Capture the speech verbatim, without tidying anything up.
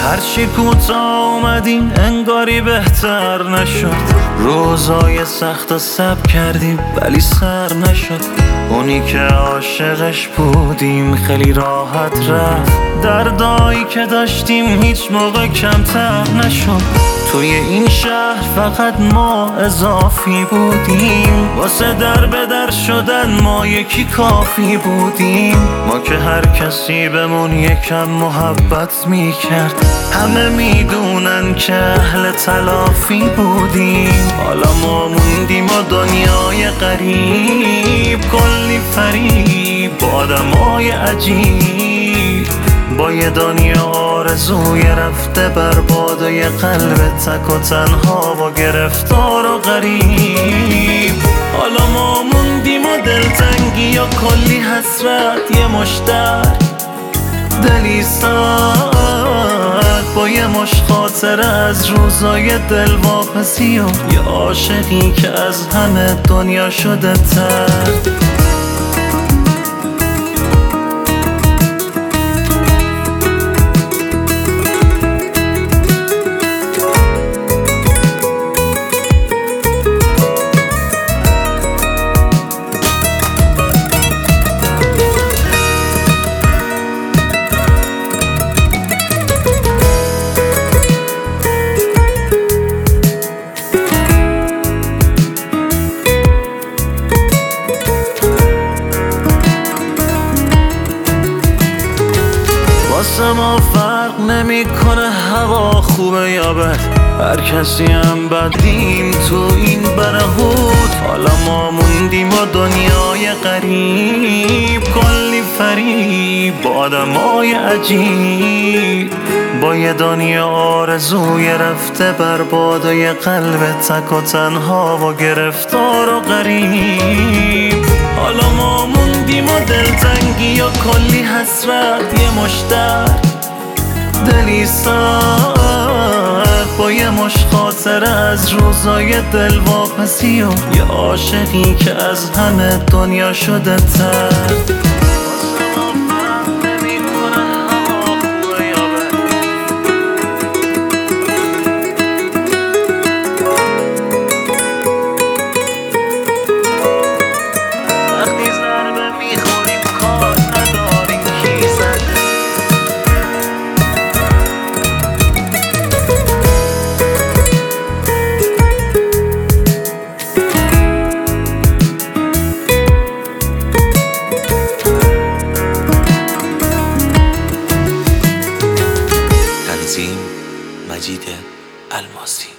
هرچی کوتاه اومدیم انگاری بهتر نشد. روزای سخت و سب کردیم ولی سر نشد. اونی که عاشقش بودیم خیلی راحت رفت. دردایی که داشتیم هیچ موقع کمتر نشد. توی این شهر فقط ما اضافی بودیم. واسه در به در شدن ما یکی کافی بودیم. ما که هر کسی بهمون یکم محبت میکرد. همه میدونن که اهل تلافی بودیم. حالا ما موندیم و دنیای غریب، کلی فریب با آدمای عجیب. با یه دنیا آرزوی رفته برباد و یه قلب تک و تنها و گرفتار و غریب. حالا ما موندیم و دلتنگی و کلی حسرت، یه مشتر دلی سرد با یه مش خاطره از روزای دلواپسی و یه عاشقی که از همه دنیا شده تر. واسه ما فرق نمیکنه هوا خوبه یا بد، هر کسی هم بدیم تو این برهوت. حالا ما موندیم و دنیای غریب، کلی فریب با آدمای عجیب. با یه دنیا آرزوی رفته برباد و یه قلب تک و تنها و گرفتار و غریب. حالا ما موندیم و دلتنگی و کلی حسرت، یه مشتر دلی سرد با یه مش خاطره از روزای دلواپسی و یه عاشقی که از همه دنیا شده تر. مجید الماسی.